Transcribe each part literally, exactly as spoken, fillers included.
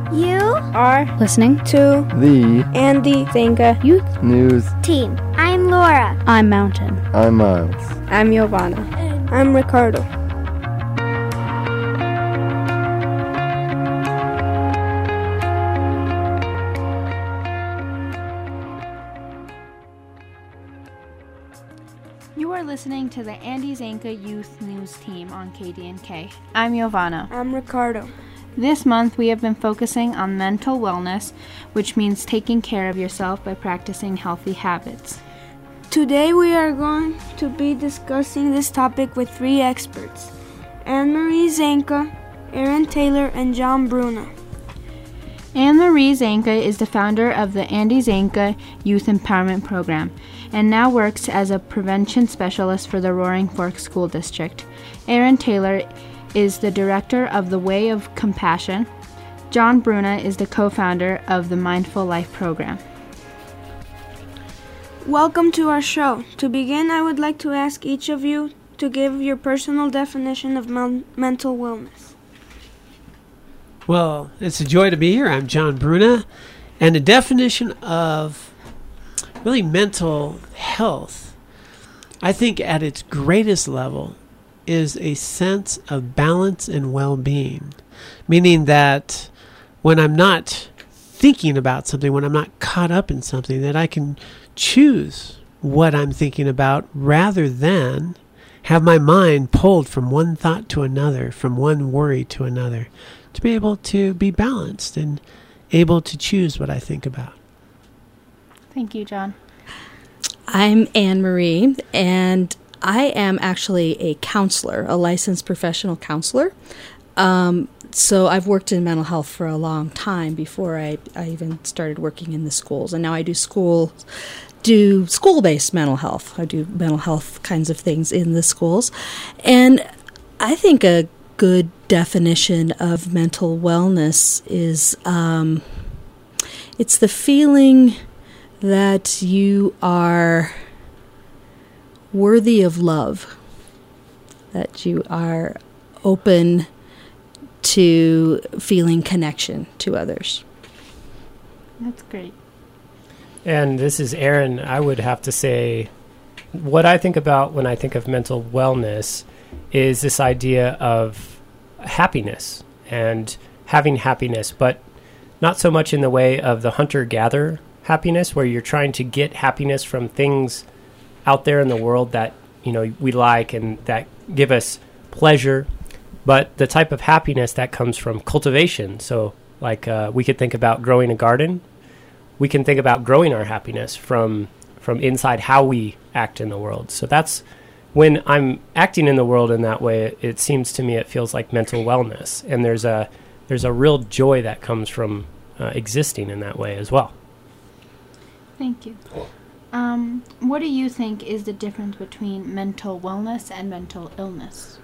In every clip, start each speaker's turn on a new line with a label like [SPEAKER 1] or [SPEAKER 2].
[SPEAKER 1] You are listening to
[SPEAKER 2] the
[SPEAKER 1] Andy Zanka Youth
[SPEAKER 2] News
[SPEAKER 1] Team. I'm Laura. I'm Mountain.
[SPEAKER 2] I'm Miles.
[SPEAKER 1] I'm Giovanna. I'm Ricardo.
[SPEAKER 3] You are listening to the Andy Zanka Youth News Team on K D N K. I'm Giovanna.
[SPEAKER 1] I'm Ricardo.
[SPEAKER 3] This month we have been focusing on mental wellness, which means taking care of yourself by practicing healthy habits.
[SPEAKER 1] Today we are going to be discussing this topic with three experts, Anne-Marie Zanka, Aaron Taylor, and John Bruna.
[SPEAKER 3] Anne-Marie Zanka is the founder of the Andy Zanka Youth Empowerment Program and now works as a prevention specialist for the Roaring Fork School District. Aaron Taylor is the director of the Way of Compassion. John Bruna is the co-founder of the Mindful Life program.
[SPEAKER 1] Welcome to our show. To begin, I would like to ask each of you to give your personal definition of men- mental wellness.
[SPEAKER 4] Well, it's a joy to be here. I'm John Bruna, and the definition of really mental health, I think at its greatest level, is a sense of balance and well-being, meaning that when I'm not thinking about something, when I'm not caught up in something, that I can choose what I'm thinking about rather than have my mind pulled from one thought to another, from one worry to another, to be able to be balanced and able to choose what I think about.
[SPEAKER 3] Thank you, John.
[SPEAKER 5] I'm Anne-Marie, and I am actually a counselor, a licensed professional counselor. Um, so I've worked in mental health for a long time before I, I even started working in the schools. And now I do school, do school-based mental health. I do mental health kinds of things in the schools. And I think a good definition of mental wellness is um, it's the feeling that you are worthy of love, that you are open to feeling connection to others.
[SPEAKER 3] That's great.
[SPEAKER 6] And this is Aaron. I would have to say what I think about when I think of mental wellness is this idea of happiness and having happiness, but not so much in the way of the hunter-gatherer happiness, where you're trying to get happiness from things out there in the world that, you know, we like and that give us pleasure, but the type of happiness that comes from cultivation. So like uh, we could think about growing a garden. We can think about growing our happiness from from inside how we act in the world. So that's when I'm acting in the world in that way, it, it seems to me it feels like mental wellness. And there's a there's a real joy that comes from uh, existing in that way as well.
[SPEAKER 3] Thank you. Um, what do you think is the difference between mental wellness and mental illness?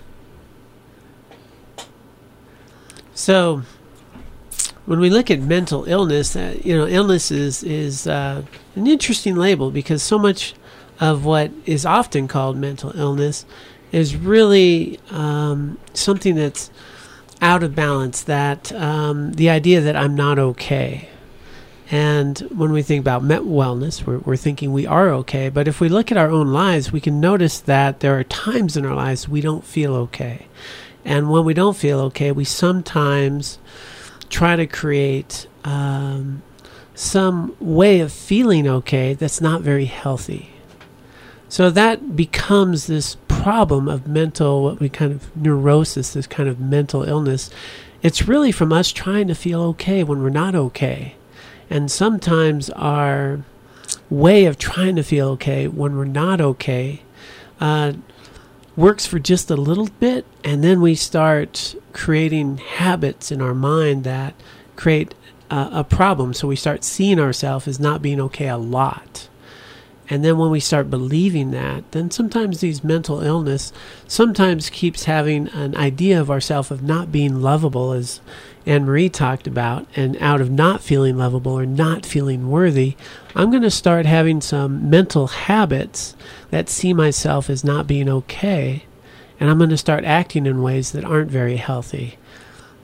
[SPEAKER 4] So, when we look at mental illness, uh, you know, illness is, is uh, an interesting label because so much of what is often called mental illness is really um, something that's out of balance, that um, the idea that I'm not okay. And when we think about mental wellness, we're, we're thinking we are okay. But if we look at our own lives, we can notice that there are times in our lives we don't feel okay. And when we don't feel okay, we sometimes try to create um, some way of feeling okay that's not very healthy. So that becomes this problem of mental, what we kind of neurosis, this kind of mental illness. It's really from us trying to feel okay when we're not okay. And sometimes our way of trying to feel okay when we're not okay uh, works for just a little bit, and then we start creating habits in our mind that create uh, a problem. So we start seeing ourselves as not being okay a lot. And then when we start believing that, then sometimes these mental illness sometimes keeps having an idea of ourselves of not being lovable, as Anne-Marie talked about, and out of not feeling lovable or not feeling worthy, I'm going to start having some mental habits that see myself as not being okay, and I'm going to start acting in ways that aren't very healthy.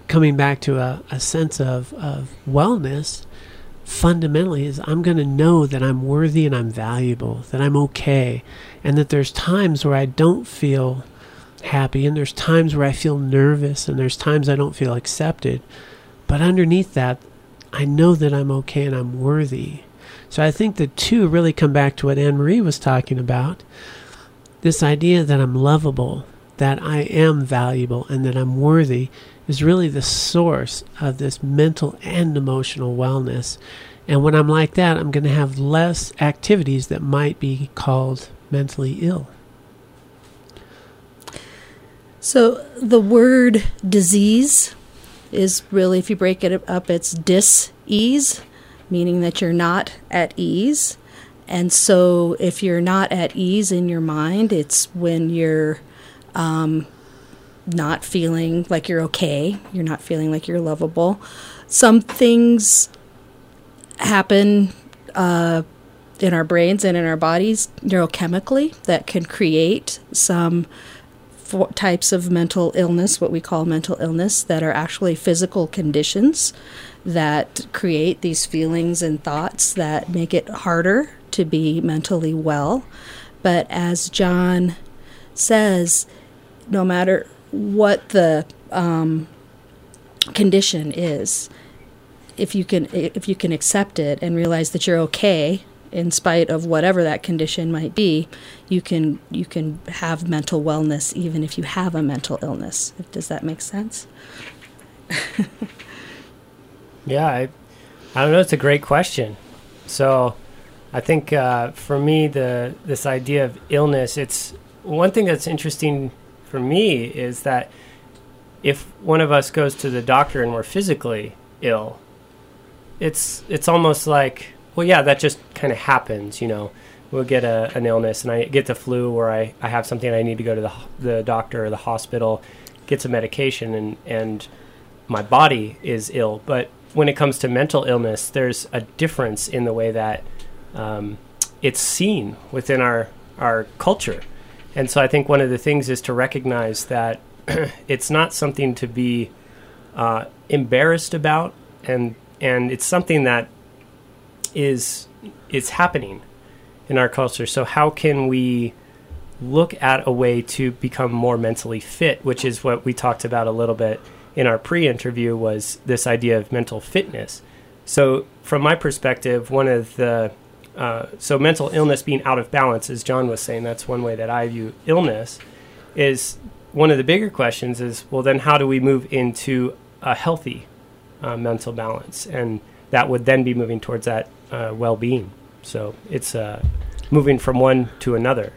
[SPEAKER 4] coming back to a, a sense of, of wellness, fundamentally is I'm going to know that I'm worthy and I'm valuable, that I'm okay, and that there's times where I don't feel happy, and there's times where I feel nervous, and there's times I don't feel accepted. But underneath that, I know that I'm okay and I'm worthy. So I think the two really come back to what Anne-Marie was talking about, this idea that I'm lovable, that I am valuable, and that I'm worthy is really the source of this mental and emotional wellness. And when I'm like that, I'm going to have less activities that might be called mentally ill.
[SPEAKER 5] So the word disease is really, if you break it up, it's dis-ease, meaning that you're not at ease. And so if you're not at ease in your mind, it's when you're um, not feeling like you're okay, you're not feeling like you're lovable. Some things happen uh, in our brains and in our bodies neurochemically that can create some for types of mental illness, what we call mental illness, that are actually physical conditions that create these feelings and thoughts that make it harder to be mentally well. But as John says, no matter what the um, condition is, if you can if you can accept it and realize that you're okay in spite of whatever that condition might be, you can you can have mental wellness even if you have a mental illness. Does that make sense?
[SPEAKER 6] Yeah, I, I don't know. It's a great question. So I think uh, for me, the this idea of illness, it's one thing that's interesting for me is that if one of us goes to the doctor and we're physically ill, it's it's almost like, well, yeah, that just kind of happens, you know. We'll get a, an illness, and I get the flu, or I, I have something I need to go to the the doctor or the hospital, get some medication, and, and my body is ill. But when it comes to mental illness, there's a difference in the way that um, it's seen within our, our culture. And so I think one of the things is to recognize that it's not something to be uh, embarrassed about, and and it's something that is is happening in our culture. So how can we look at a way to become more mentally fit, which is what we talked about a little bit in our pre-interview, was this idea of mental fitness. So from my perspective, one of the uh, so mental illness being out of balance, as John was saying, that's one way that I view illness. Is one of the bigger questions is, well, then how do we move into a healthy uh, mental balance? And that would then be moving towards that uh, well-being. So it's uh, moving from one to another.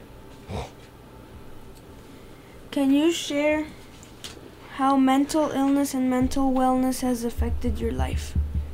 [SPEAKER 1] Can you share how mental illness and mental wellness has affected your life?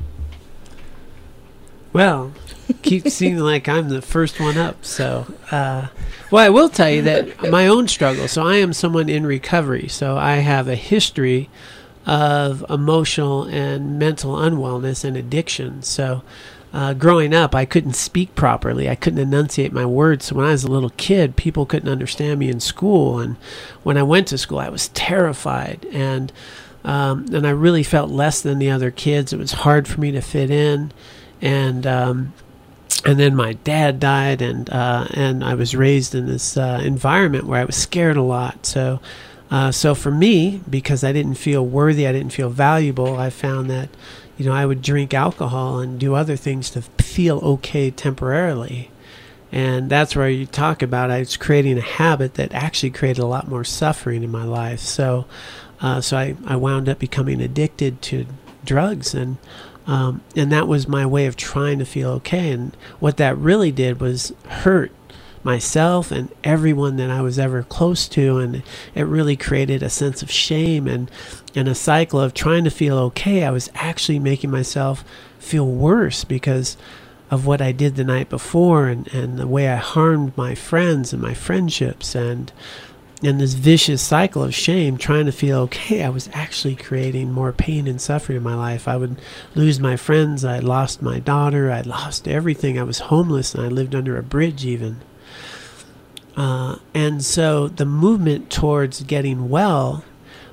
[SPEAKER 4] Well, keeps seeming like I'm the first one up. So, uh, well, I will tell you that my own struggle. So I am someone in recovery. So I have a history of emotional and mental unwellness and addiction. So uh, growing up, I couldn't speak properly. I couldn't enunciate my words. So when I was a little kid, people couldn't understand me in school. And when I went to school, I was terrified. And um, and I really felt less than the other kids. It was hard for me to fit in. And um, and then my dad died, and uh, and I was raised in this uh, environment where I was scared a lot. So uh, so for me, because I didn't feel worthy, I didn't feel valuable, I found that, you know, I would drink alcohol and do other things to feel okay temporarily. And that's where you talk about I was creating a habit that actually created a lot more suffering in my life. So uh, so I, I wound up becoming addicted to drugs, and Um, and that was my way of trying to feel okay. And what that really did was hurt myself and everyone that I was ever close to. And it really created a sense of shame and, and a cycle of trying to feel okay. I was actually making myself feel worse because of what I did the night before, and, and the way I harmed my friends and my friendships. And in this vicious cycle of shame, trying to feel okay, I was actually creating more pain and suffering in my life. I would lose my friends. I lost my daughter. I lost everything. I was homeless, and I lived under a bridge even. Uh, and so the movement towards getting well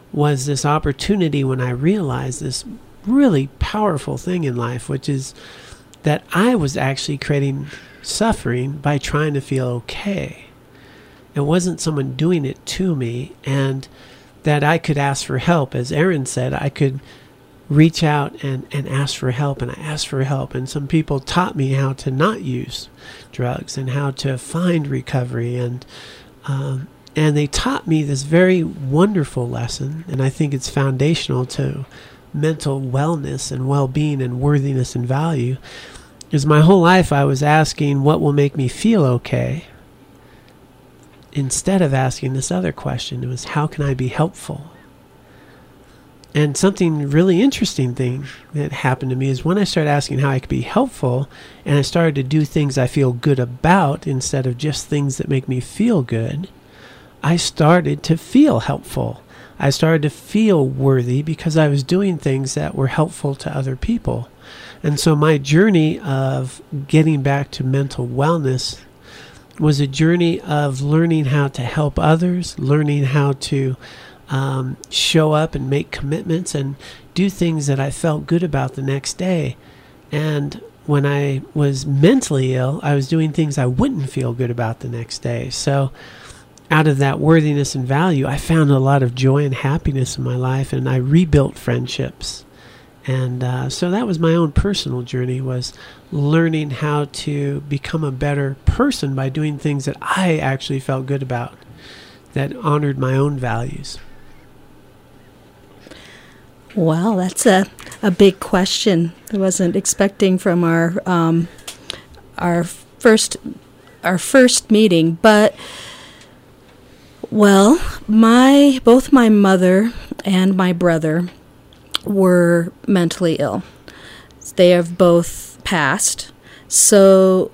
[SPEAKER 4] was this opportunity when I realized this really powerful thing in life, which is that I was actually creating suffering by trying to feel okay. It wasn't someone doing it to me, and that I could ask for help. As Aaron said, I could reach out and, and ask for help, and I asked for help. And some people taught me how to not use drugs and how to find recovery. And um, and they taught me this very wonderful lesson, and I think it's foundational to mental wellness and well-being and worthiness and value, is my whole life I was asking what will make me feel okay, instead of asking this other question. It was, how can I be helpful? And something really interesting thing that happened to me is when I started asking how I could be helpful, and I started to do things I feel good about instead of just things that make me feel good, I started to feel helpful. I started to feel worthy because I was doing things that were helpful to other people. And so my journey of getting back to mental wellness was a journey of learning how to help others, learning how to um, show up and make commitments and do things that I felt good about the next day. And when I was mentally ill, I was doing things I wouldn't feel good about the next day. So out of that worthiness and value, I found a lot of joy and happiness in my life, and I rebuilt friendships. And uh, so that was my own personal journey, was learning how to become a better person by doing things that I actually felt good about, that honored my own values.
[SPEAKER 5] Well, that's a, a big question. I wasn't expecting from our um, our first our first meeting, but well, my both my mother and my brother were mentally ill. They have both passed. So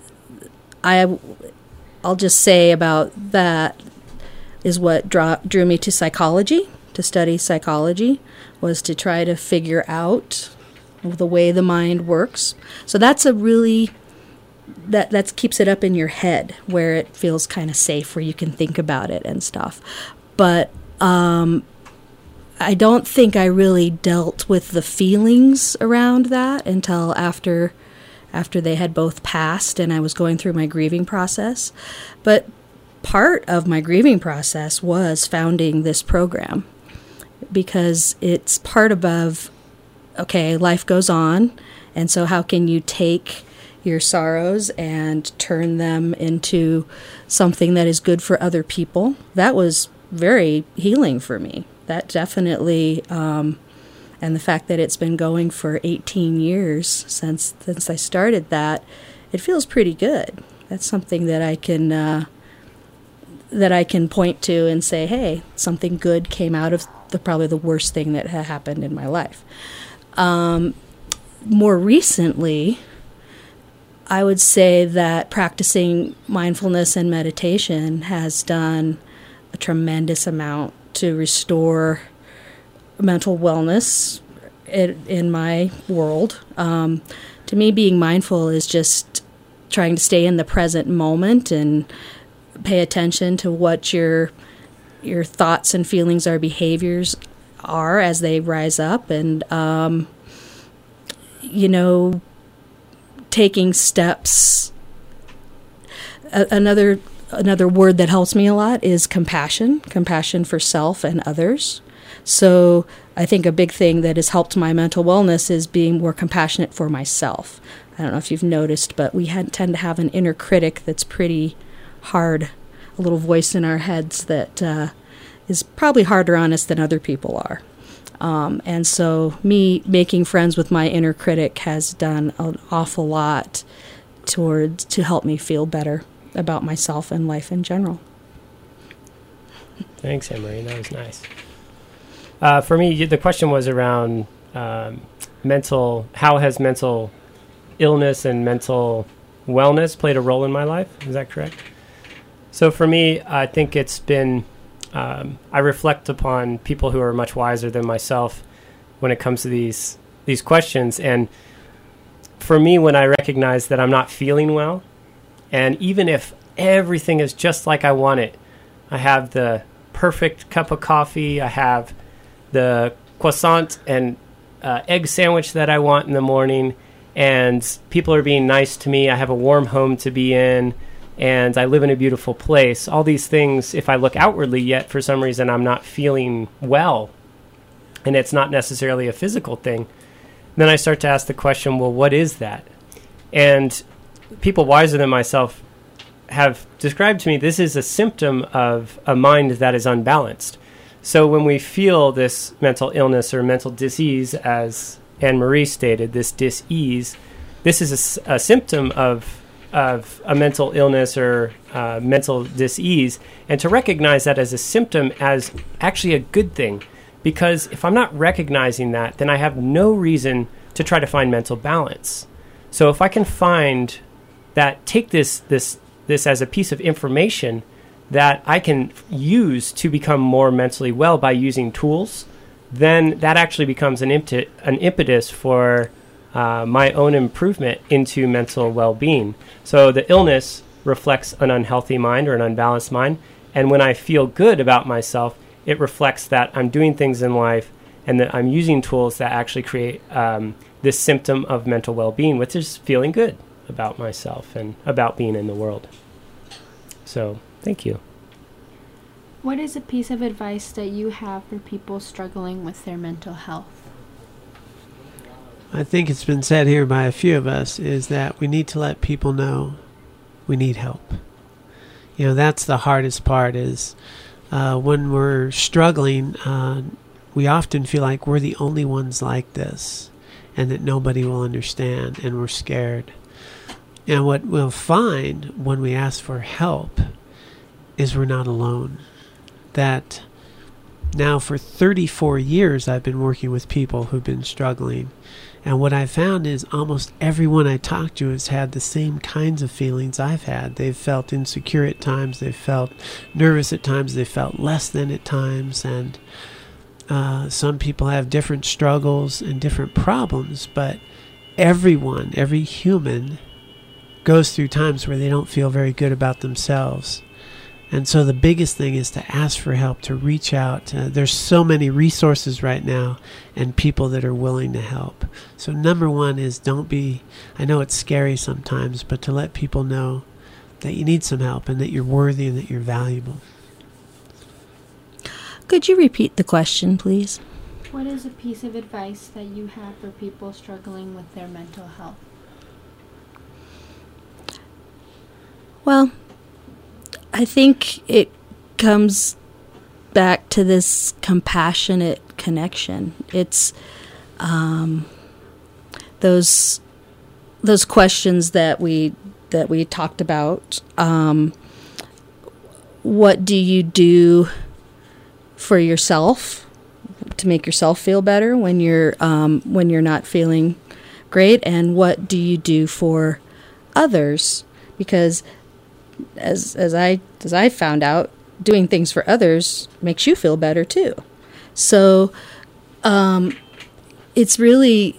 [SPEAKER 5] I, I'll just say about that is what draw, drew me to psychology, to study psychology, was to try to figure out the way the mind works. So that's a really, that that keeps it up in your head where it feels kind of safe, where you can think about it and stuff. But um I don't think I really dealt with the feelings around that until after after they had both passed and I was going through my grieving process. But part of my grieving process was founding this program, because it's part of, okay, life goes on, and so how can you take your sorrows and turn them into something that is good for other people? That was very healing for me. That definitely, um, and the fact that it's been going for eighteen years since since I started that, it feels pretty good. That's something that I can uh, that I can point to and say, hey, something good came out of the probably the worst thing that had happened in my life. Um, more recently, I would say that practicing mindfulness and meditation has done a tremendous amount to restore mental wellness in, in my world. Um, to me, being mindful is just trying to stay in the present moment and pay attention to what your your thoughts and feelings or behaviors are as they rise up, and um, you know, taking steps. A- another Another word that helps me a lot is compassion, compassion for self and others. So I think a big thing that has helped my mental wellness is being more compassionate for myself. I don't know if you've noticed, but we had, tend to have an inner critic that's pretty hard, a little voice in our heads that uh, is probably harder on us than other people are. Um, and so me making friends with my inner critic has done an awful lot towards to help me feel better about myself and life in general.
[SPEAKER 6] Thanks, Anne-Marie. That was nice. Uh, for me, the question was around um, mental, how has mental illness and mental wellness played a role in my life? Is that correct? So for me, I think it's been, um, I reflect upon people who are much wiser than myself when it comes to these these questions. And for me, when I recognize that I'm not feeling well, and even if everything is just like I want it, I have the perfect cup of coffee. I have the croissant and uh, egg sandwich that I want in the morning, and people are being nice to me. I have a warm home to be in, and I live in a beautiful place. All these things, if I look outwardly, yet for some reason I'm not feeling well, and it's not necessarily a physical thing, then I start to ask the question, well, what is that? And people wiser than myself have described to me this is a symptom of a mind that is unbalanced. So when we feel this mental illness or mental disease, as Anne-Marie stated, this dis-ease, this is a, s- a symptom of of a mental illness or uh, mental dis-ease, and to recognize that as a symptom as actually a good thing. Because if I'm not recognizing that, then I have no reason to try to find mental balance. So if I can find that, take this this this as a piece of information that I can use to become more mentally well by using tools, then that actually becomes an impetus, an impetus for uh, my own improvement into mental well-being. So the illness reflects an unhealthy mind or an unbalanced mind, and when I feel good about myself, it reflects that I'm doing things in life and that I'm using tools that actually create um, this symptom of mental well-being, which is feeling good about myself and about being in the world. So, thank you.
[SPEAKER 3] What is a piece of advice that you have for people struggling with their mental health?
[SPEAKER 4] I think it's been said here by a few of us, is that we need to let people know we need help. You know, that's the hardest part, is uh, when we're struggling, uh, we often feel like we're the only ones like this and that nobody will understand, and we're scared. And what we'll find when we ask for help is we're not alone. That now for thirty-four years I've been working with people who've been struggling. And what I found is almost everyone I talk to has had the same kinds of feelings I've had. They've felt insecure at times. They've felt nervous at times. They felt less than at times. And uh, some people have different struggles and different problems. But everyone, every human, goes through times where they don't feel very good about themselves. And so the biggest thing is to ask for help, to reach out. Uh, there's so many resources right now and people that are willing to help. So number one is don't be, I know it's scary sometimes, but to let people know that you need some help and that you're worthy and that you're valuable.
[SPEAKER 5] Could you repeat the question, please?
[SPEAKER 3] What is a piece of advice that you have for people struggling with their mental health?
[SPEAKER 5] Well, I think it comes back to this compassionate connection. It's um, those those questions that we that we talked about. Um, what do you do for yourself to make yourself feel better when you're um, when you're not feeling great, and what do you do for others? Because As as I as I found out, doing things for others makes you feel better too. So, um, it's really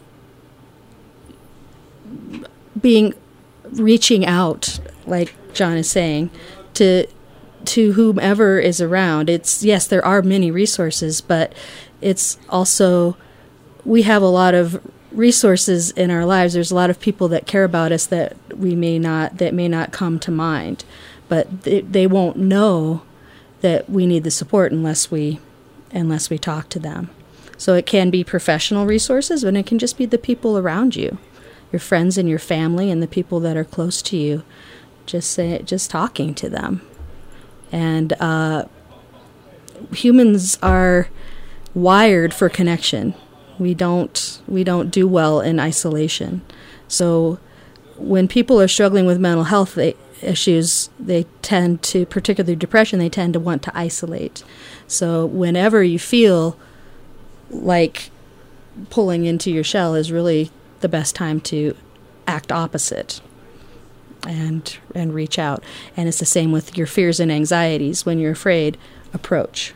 [SPEAKER 5] being reaching out, like John is saying, to to whomever is around. It's yes, there are many resources, but it's also we have a lot of resources in our lives. There's a lot of people that care about us that we may not that may not come to mind, but they, they won't know that we need the support unless we unless we talk to them. So it can be professional resources, but it can just be the people around you, your friends and your family and the people that are close to you. Just say just talking to them. And uh, humans are wired for connection. We don't we don't do well in isolation. So when people are struggling with mental health they, issues, they tend to, particularly depression, they tend to want to isolate. So whenever you feel like pulling into your shell is really the best time to act opposite and and reach out. And it's the same with your fears and anxieties. When you're afraid, approach.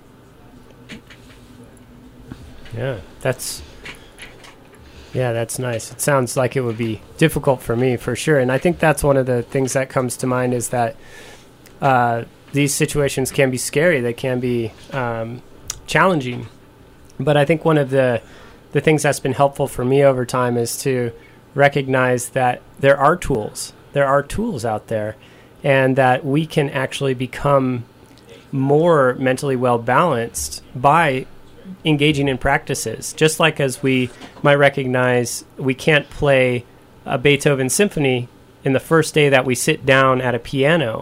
[SPEAKER 6] Yeah, that's yeah, that's nice. It sounds like it would be difficult for me for sure, and I think that's one of the things that comes to mind is that uh, these situations can be scary. They can be um, challenging. But I think one of the the things that's been helpful for me over time is to recognize that there are tools. There are tools out there, and that we can actually become more mentally well-balanced by engaging in practices. Just like as we might recognize we can't play a Beethoven symphony in the first day that we sit down at a piano,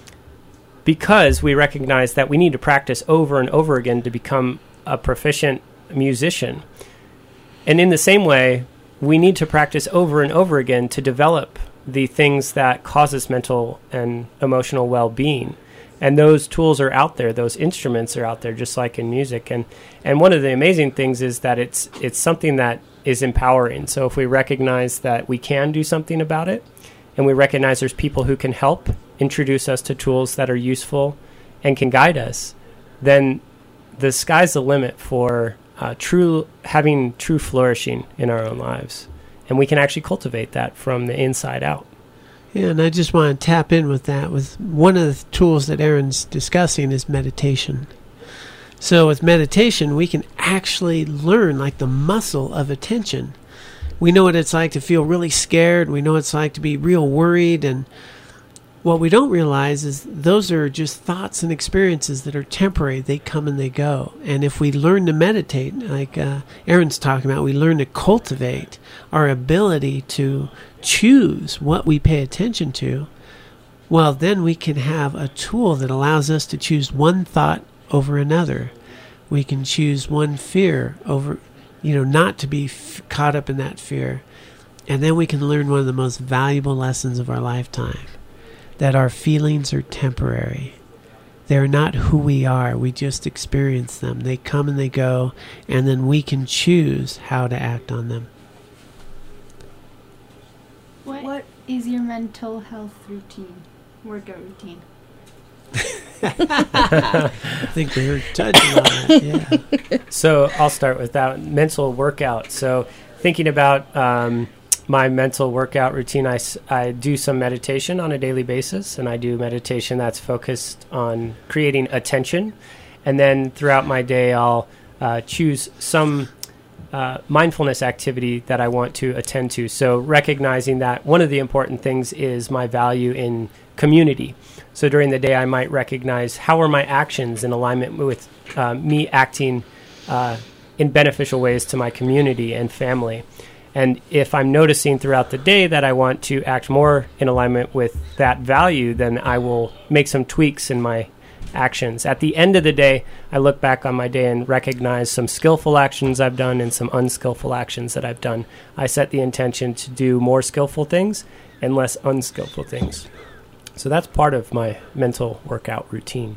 [SPEAKER 6] because we recognize that we need to practice over and over again to become a proficient musician. And in the same way, we need to practice over and over again to develop the things that cause us mental and emotional well-being. And those tools are out there, those instruments are out there, just like in music. And and one of the amazing things is that it's it's something that is empowering. So if we recognize that we can do something about it, and we recognize there's people who can help introduce us to tools that are useful and can guide us, then the sky's the limit for uh, true having true flourishing in our own lives. And we can actually cultivate that from the inside out.
[SPEAKER 4] Yeah, and I just want to tap in with that. With one of the tools that Aaron's discussing is meditation. So with meditation, we can actually learn like the muscle of attention. We know what it's like to feel really scared. We know what it's like to be real worried. And what we don't realize is those are just thoughts and experiences that are temporary. They come and they go. And if we learn to meditate, like uh, Aaron's talking about, we learn to cultivate our ability to choose what we pay attention to, well, then we can have a tool that allows us to choose one thought over another. We can choose one fear over, you know, not to be f- caught up in that fear. And then we can learn one of the most valuable lessons of our lifetime, that our feelings are temporary. They're not who we are. We just experience them. They come and they go, and then we can choose how to act on them.
[SPEAKER 3] What, what is your mental health routine, workout routine?
[SPEAKER 4] I think we were touching on that, yeah.
[SPEAKER 6] So I'll start with that mental workout. So thinking about um, my mental workout routine, I, I do some meditation on a daily basis, and I do meditation that's focused on creating attention. And then throughout my day, I'll uh, choose some Uh, mindfulness activity that I want to attend to. So recognizing that one of the important things is my value in community. So during the day, I might recognize how are my actions in alignment with uh, me acting uh, in beneficial ways to my community and family. And if I'm noticing throughout the day that I want to act more in alignment with that value, then I will make some tweaks in my actions. At the end of the day, I look back on my day and recognize some skillful actions I've done and some unskillful actions that I've done. I set the intention to do more skillful things and less unskillful things. So that's part of my mental workout routine.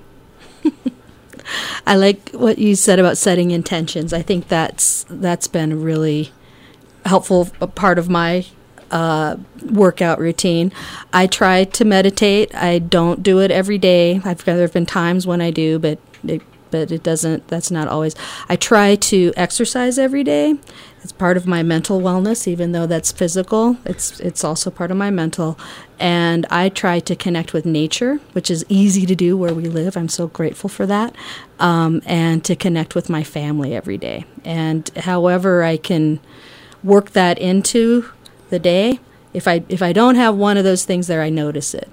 [SPEAKER 5] I like what you said about setting intentions. I think that's that's been a really helpful part of my Uh, workout routine. I try to meditate. I don't do it every day. I've there have been times when I do, but it, but it doesn't. That's not always. I try to exercise every day. It's part of my mental wellness, even though that's physical. It's it's also part of my mental. And I try to connect with nature, which is easy to do where we live. I'm so grateful for that. Um, and to connect with my family every day. And however I can work that into the day, if I if I don't have one of those things there, I notice it.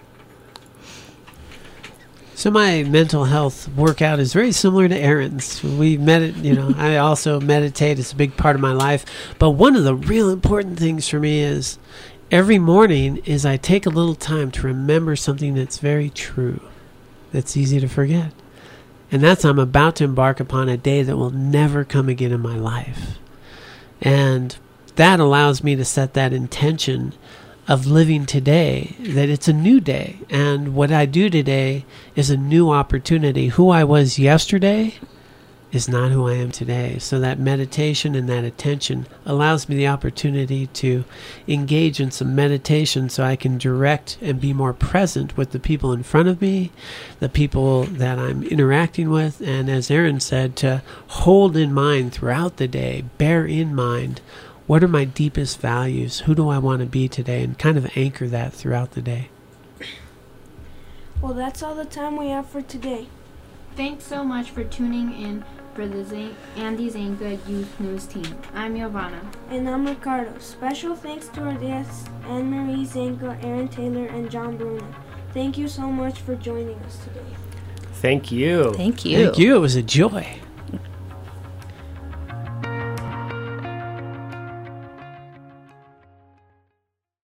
[SPEAKER 4] So my mental health workout is very similar to Aaron's. We medit, you know, I also meditate. It's a big part of my life. But one of the real important things for me is every morning is I take a little time to remember something that's very true, that's easy to forget. And that's I'm about to embark upon a day that will never come again in my life. And that allows me to set that intention of living today, that it's a new day. And what I do today is a new opportunity. Who I was yesterday is not who I am today. So that meditation and that attention allows me the opportunity to engage in some meditation so I can direct and be more present with the people in front of me, the people that I'm interacting with, and as Aaron said, to hold in mind throughout the day, bear in mind, what are my deepest values? Who do I want to be today? And kind of anchor that throughout the day.
[SPEAKER 1] Well, that's all the time we have for today.
[SPEAKER 3] Thanks so much for tuning in for the Zan- Andy Zanka Youth News Team. I'm Giovanna.
[SPEAKER 1] And I'm Ricardo. Special thanks to our guests, Anne-Marie Zanka, Aaron Taylor, and John Bruno. Thank you so much for joining us today.
[SPEAKER 6] Thank you.
[SPEAKER 5] Thank you.
[SPEAKER 4] Thank you. It was a joy.